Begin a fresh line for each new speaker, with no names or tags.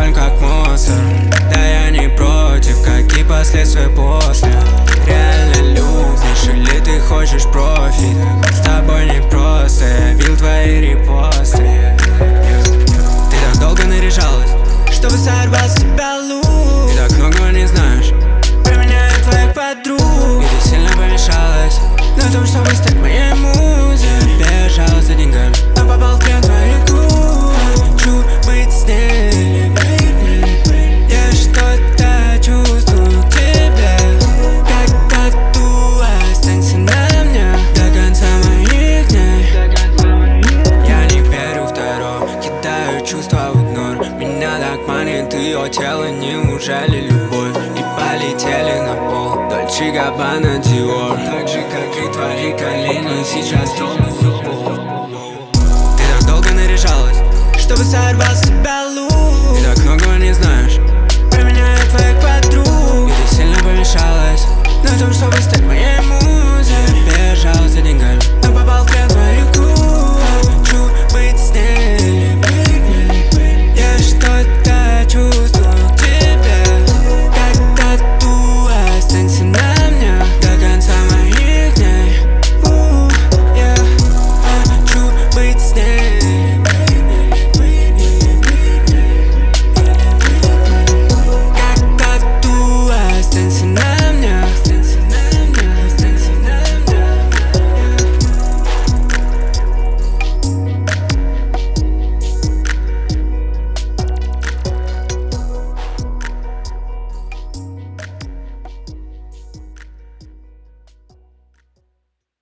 алкоголь как мусор. Да я не против, какие последствия после. Реально любишь или ты хочешь профит? С тобой не просто, я видел твои репосты. Ты так долго наряжалась, чтобы сорвать с себя лук. Ты так много не знаешь про меня и твоих подруг. И ты сильно помешалась на том, чтобы стать моей музой. Бежал за деньгами, но попал в плен твоих губ. Хочу быть с ней, я что-то чувствую к тебе. Как тату, останься на мне до конца моих дней. Я не верю в таро, кидаю чувства в игнор. Меня так манит ее тело, неужели любовь? И полетели на пол, Дольче Габбана, Диор. Так же, как и твои колени, сейчас трогаю пол. Ты так долго наряжалась, чтобы сорвать с себя лук. Ты так много не знаешь про меня и твоих подруг. И ты сильно помешалась на том, чтобы стать моей